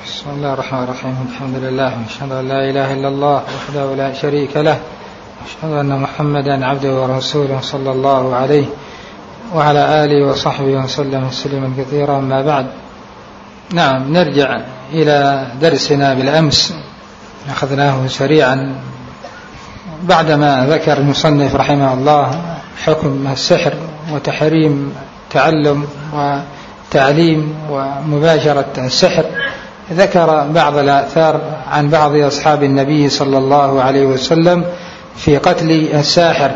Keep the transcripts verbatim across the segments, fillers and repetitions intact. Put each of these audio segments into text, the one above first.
بسم الله الرحمن الرحيم. الحمد لله وأشهد أن لا إله إلا الله وحده لا شريك له وأشهد أن محمدا عبده ورسوله صلى الله عليه وعلى آله وصحبه وسلم تسليما كثيرا. ما بعد، نعم، نرجع إلى درسنا بالأمس، أخذناه سريعا بعدما ذكر المصنف رحمه الله حكم السحر وتحريم تعلم وتعليم ومباشرة السحر. ذكر بعض الآثار عن بعض أصحاب النبي صلى الله عليه وسلم في قتل الساحر.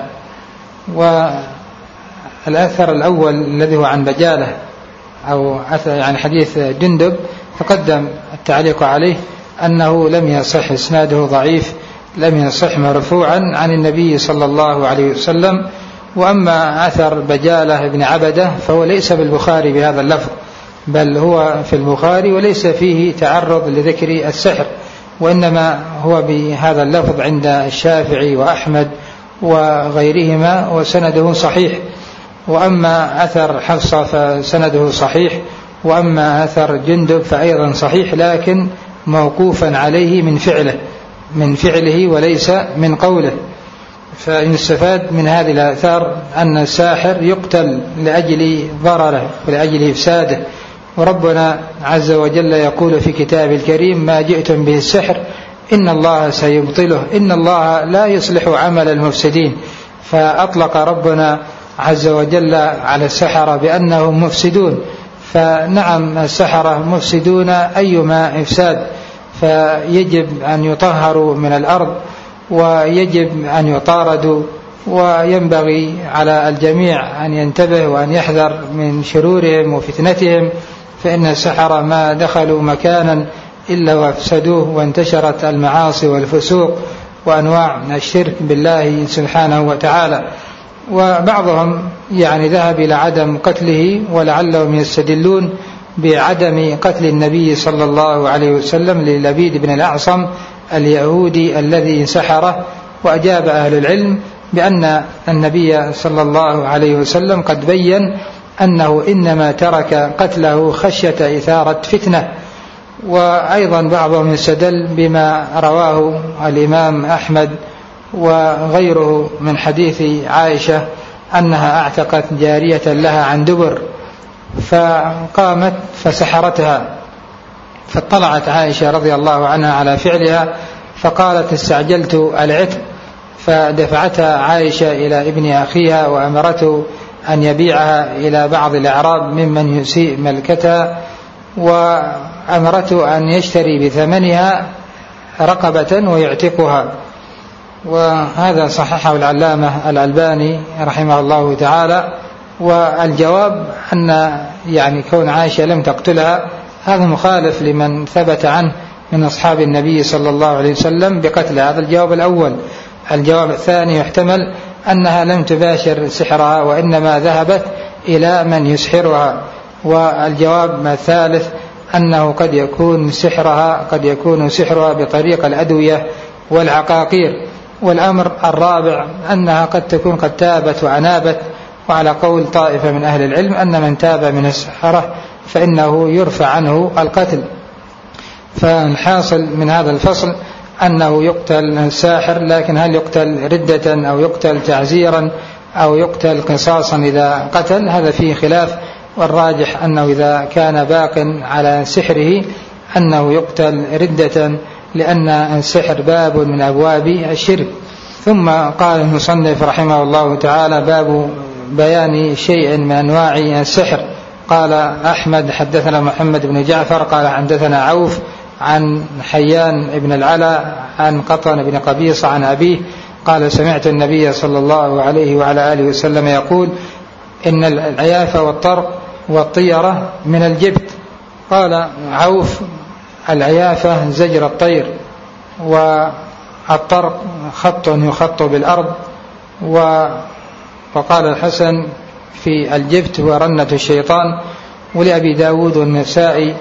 والأثر الأول الذي هو عن بجالة أو يعني حديث جندب تقدم التعليق عليه أنه لم يصح، إسناده ضعيف، لم يصح مرفوعا عن النبي صلى الله عليه وسلم. وأما أثر بجالة بن عبدة فهو ليس بالبخاري بهذا اللفظ، بل هو في البخاري وليس فيه تعرض لذكر السحر، وإنما هو بهذا اللفظ عند الشافعي وأحمد وغيرهما وسنده صحيح. وأما أثر حفصة فسنده صحيح، وأما أثر جندب فأيضا صحيح، لكن موقوفا عليه من فعله من فعله وليس من قوله. فيستفاد من هذه الآثار أن الساحر يقتل لأجل ضرره ولأجل إفساده، وربنا عز وجل يقول في كتاب الكريم: ما جئتم به السحر إن الله سيبطله إن الله لا يصلح عمل المفسدين. فأطلق ربنا عز وجل على السحرة بأنهم مفسدون، فنعم السحرة مفسدون أيما إفساد، فيجب أن يطهروا من الأرض ويجب أن يطاردوا، وينبغي على الجميع أن ينتبه وأن يحذر من شرورهم وفتنتهم، فإن السحرة ما دخلوا مكانا إلا وافسدوه، وانتشرت المعاصي والفسوق وأنواع من الشرك بالله سبحانه وتعالى. وبعضهم يعني ذهب إلى عدم قتله، ولعلهم يستدلون بعدم قتل النبي صلى الله عليه وسلم للبيد بن الأعصم اليهودي الذي سحره. وأجاب أهل العلم بأن النبي صلى الله عليه وسلم قد بين أنه إنما ترك قتله خشية إثارة فتنة. وأيضا بعضهم يستدل بما رواه الإمام أحمد وغيره من حديث عائشة أنها اعتقت جارية لها عن دبر فقامت فسحرتها، فاطلعت عائشة رضي الله عنها على فعلها فقالت: استعجلت العتق، فدفعتها عائشة إلى ابن أخيها وأمرته أن يبيعها إلى بعض الأعراب ممن يسيء ملكتها، وأمرته أن يشتري بثمنها رقبة ويعتقها. وهذا صححه العلامة الألباني رحمه الله تعالى. والجواب أن يعني كون عائشة لم تقتلها هذا مخالف لمن ثبت عنه من أصحاب النبي صلى الله عليه وسلم بقتل. هذا الجواب الأول. الجواب الثاني يحتمل أنها لم تباشر سحرها وإنما ذهبت إلى من يسحرها. والجواب الثالث أنه قد يكون سحرها قد يكون سحرها بطريق الأدوية والعقاقير. والأمر الرابع أنها قد تكون قد تابت وأنابت، وعلى قول طائفة من أهل العلم أن من تاب من السحرة فإنه يرفع عنه القتل. فالحاصل من هذا الفصل أنه يقتل الساحر، لكن هل يقتل ردة أو يقتل تعزيرا أو يقتل قصاصا إذا قتل؟ هذا فيه خلاف، والراجح أنه إذا كان باق على سحره أنه يقتل ردة، لأن السحر باب من أبواب الشرك. ثم قال المصنف رحمه الله تعالى: باب بيان شيء من أنواع السحر. قال أحمد: حدثنا محمد بن جعفر قال حدثنا عوف عن حيان بن العلا عن قطن بن قبيصة عن أبيه قال: سمعت النبي صلى الله عليه وعلى آله وسلم يقول: إن العيافة والطرق والطيرة من الجبت. قال عوف: العيافة زجر الطير، والطرق خط يخط بالأرض، وقال الحسن في الجبت ورنة الشيطان. ولأبي داود والنسائي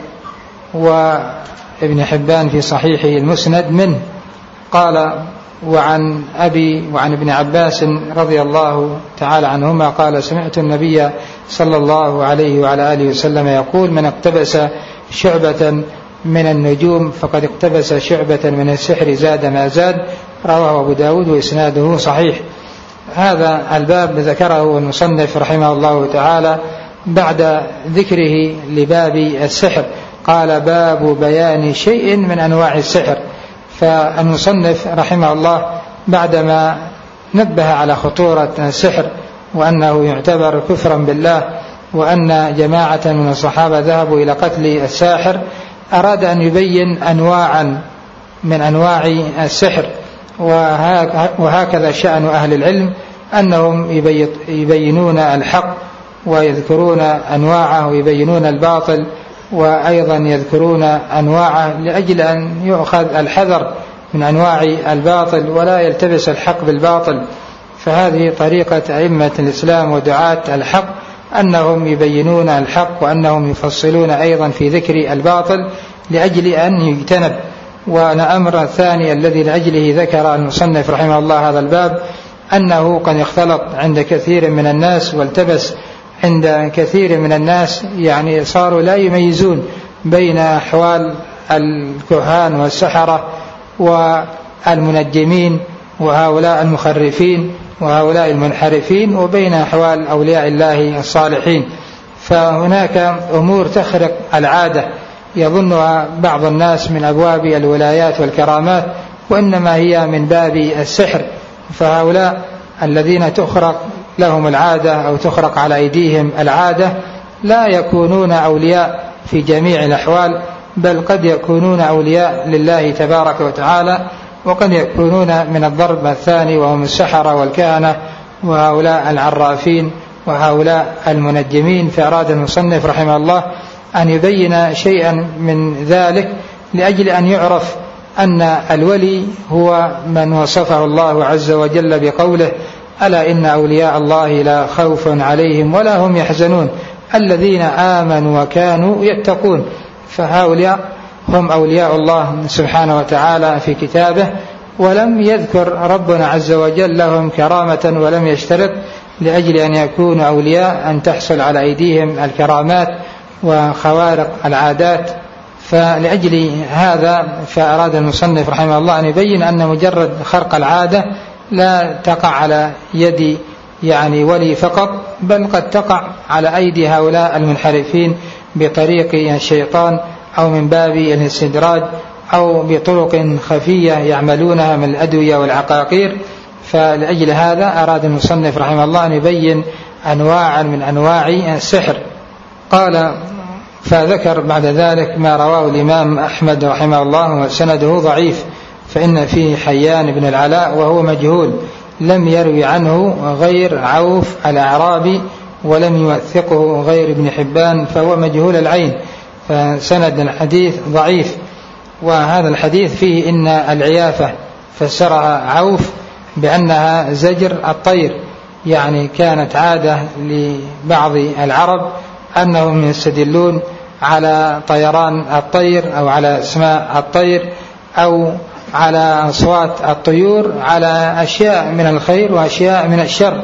وابن حبان في صحيحه المسند منه. قال: وعن أبي وعن ابن عباس رضي الله تعالى عنهما قال: سمعت النبي صلى الله عليه وعلى آله وسلم يقول: من اقتبس شعبة من النجوم فقد اقتبس شعبة من السحر زاد ما زاد، رواه أبو داود وإسناده صحيح. هذا الباب ذكره المصنف رحمه الله تعالى بعد ذكره لباب السحر، قال باب بيان شيء من أنواع السحر. فالمصنف رحمه الله بعدما نبه على خطورة السحر وأنه يعتبر كفرا بالله وأن جماعة من الصحابة ذهبوا إلى قتل الساحر، أراد أن يبين أنواعا من أنواع السحر. وهكذا شأن أهل العلم أنهم يبينون الحق ويذكرون أنواعه ويبينون الباطل، وأيضا يذكرون أنواعه لأجل أن يؤخذ الحذر من أنواع الباطل ولا يلتبس الحق بالباطل. فهذه طريقة أئمة الإسلام ودعاة الحق، أنهم يبينون الحق وأنهم يفصلون أيضا في ذكر الباطل لأجل أن يجتنب. والأمر الثاني الذي لأجله ذكر المصنف رحمه الله هذا الباب أنه قد اختلط عند كثير من الناس والتبس عند كثير من الناس، يعني صاروا لا يميزون بين أحوال الكهان والسحرة والمنجمين وهؤلاء المخرفين وهؤلاء المنحرفين وبين أحوال أولياء الله الصالحين. فهناك أمور تخرق العادة يظنها بعض الناس من أبواب الولايات والكرامات، وإنما هي من باب السحر. فهؤلاء الذين تخرق لهم العادة أو تخرق على أيديهم العادة لا يكونون أولياء في جميع الأحوال، بل قد يكونون أولياء لله تبارك وتعالى، وقد يكونون من الضرب الثاني وهم السحرة والكهنة وهؤلاء العرافين وهؤلاء المنجمين. فأراد المصنف رحمه الله أن يبين شيئا من ذلك لأجل أن يعرف أن الولي هو من وصفه الله عز وجل بقوله ألا إن أولياء الله لا خوف عليهم ولا هم يحزنون الذين آمنوا وكانوا يتقون. فهؤلاء هم أولياء الله سبحانه وتعالى في كتابه، ولم يذكر ربنا عز وجل لهم كرامة ولم يشترط لأجل أن يكونوا أولياء أن تحصل على أيديهم الكرامات وخوارق العادات. فلأجل هذا فأراد المصنف رحمه الله أن يبين أن مجرد خرق العادة لا تقع على يد يعني ولي فقط، بل قد تقع على أيدي هؤلاء المنحرفين بطريق الشيطان أو من باب الاستدراج أو بطرق خفية يعملونها من الأدوية والعقاقير. فلأجل هذا أراد المصنف رحمه الله أن يبين أنواعا من أنواع السحر. قال فذكر بعد ذلك ما رواه الإمام أحمد رحمه الله وسنده ضعيف، فإن فيه حيان بن العلاء وهو مجهول، لم يروي عنه غير عوف الأعرابي ولم يوثقه غير ابن حبان فهو مجهول العين، فسند الحديث ضعيف. وهذا الحديث فيه إن العيافة فسرها عوف بأنها زجر الطير، يعني كانت عادة لبعض العرب أنهم يستدلون على طيران الطير أو على اسماء الطير أو على أصوات الطيور على أشياء من الخير وأشياء من الشر.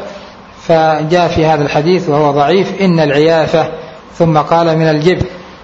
فجاء في هذا الحديث وهو ضعيف إن العيافة ثم قال من الجبن،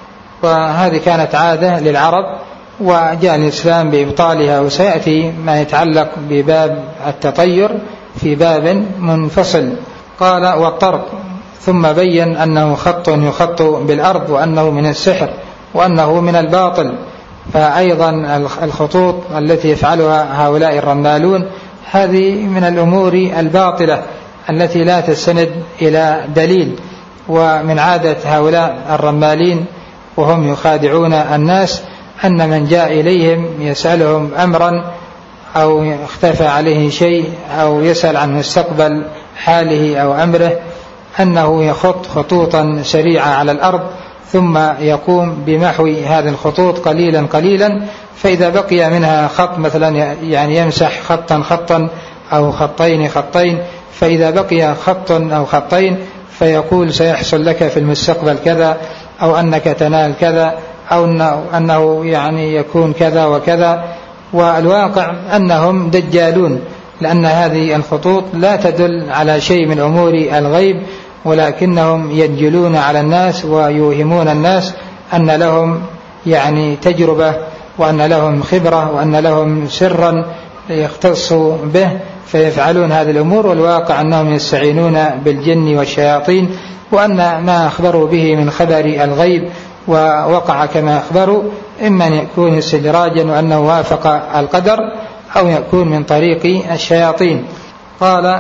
وهذه كانت عادة للعرب وجاء الإسلام بإبطالها، وسيأتي ما يتعلق بباب التطير في باب منفصل. قال والطرق، ثم بين أنه خط يخط بالأرض وأنه من السحر وأنه من الباطل. فأيضا الخطوط التي يفعلها هؤلاء الرمالون هذه من الأمور الباطلة التي لا تستند إلى دليل. ومن عادة هؤلاء الرمالين وهم يخادعون الناس أن من جاء إليهم يسألهم أمرا أو اختفى عليه شيء أو يسأل عن مستقبل حاله أو أمره أنه يخط خطوطا سريعة على الأرض ثم يقوم بمحو هذه الخطوط قليلا قليلا، فإذا بقي منها خط مثلا يعني يمسح خطا خطا أو خطين خطين، فإذا بقي خط أو خطين فيقول سيحصل لك في المستقبل كذا أو أنك تنال كذا أو أنه يعني يكون كذا وكذا. والواقع أنهم دجالون، لأن هذه الخطوط لا تدل على شيء من أمور الغيب، ولكنهم يدجلون على الناس ويوهمون الناس أن لهم يعني تجربة وأن لهم خبرة وأن لهم سرا يختصوا به فيفعلون هذه الأمور، والواقع أنهم يستعينون بالجن والشياطين، وأن ما أخبروا به من خبر الغيب ووقع كما أخبروا إما أن يكون استدراجا وأنه وافق القدر أو يكون من طريق الشياطين. قال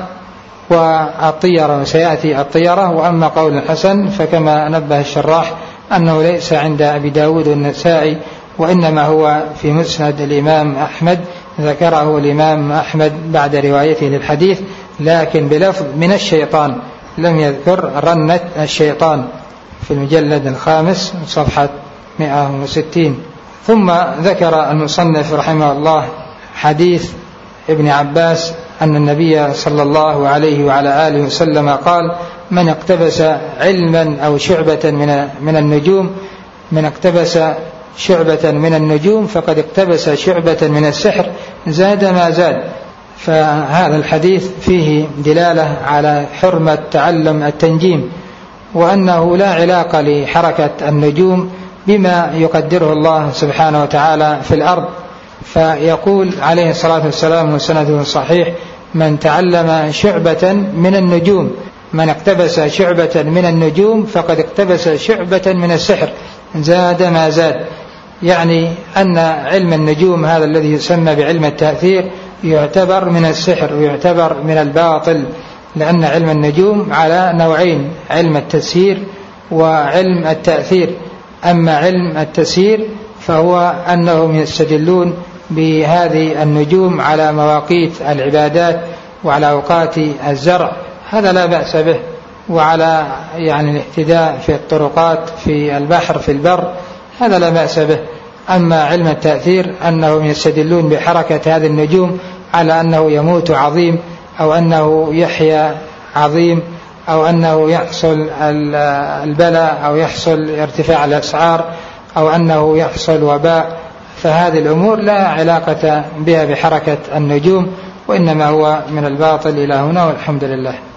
والطيرة، وسيأتي الطيرة. وأما قول الحسن فكما نبه الشراح أنه ليس عند أبي داود والنسائي، وإنما هو في مسند الإمام أحمد، ذكره الإمام أحمد بعد روايته للحديث لكن بلفظ من الشيطان، لم يذكر رنة الشيطان، في المجلد الخامس صفحة مئة وستين. ثم ذكر المصنف رحمه الله حديث ابن عباس أن النبي صلى الله عليه وعلى آله وسلم قال: من اقتبس علما أو شعبة من من النجوم من اقتبس شعبة من النجوم فقد اقتبس شعبة من السحر زاد ما زاد. فهذا الحديث فيه دلالة على حرمة تعلم التنجيم، وأنه لا علاقة لحركة النجوم بما يقدره الله سبحانه وتعالى في الأرض. فيقول عليه الصلاة والسلام وسنده صحيح: من تعلم شعبة من النجوم من اقتبس شعبة من النجوم فقد اقتبس شعبة من السحر زاد ما زاد. يعني أن علم النجوم هذا الذي يسمى بعلم التأثير يعتبر من السحر ويعتبر من الباطل، لأن علم النجوم على نوعين: علم التسيير وعلم التأثير. أما علم التسيير فهو أنهم يستدلون بهذه النجوم على مواقيت العبادات وعلى أوقات الزرع، هذا لا بأس به، وعلى يعني الاهتداء في الطرقات في البحر في البر، هذا لا بأس به. أما علم التأثير أنهم يستدلون بحركة هذه النجوم على أنه يموت عظيم أو أنه يحيا عظيم أو أنه يحصل البلاء أو يحصل ارتفاع الأسعار أو أنه يحصل وباء، فهذه الأمور لا علاقة بها بحركة النجوم، وإنما هو من الباطل. إلى هنا والحمد لله.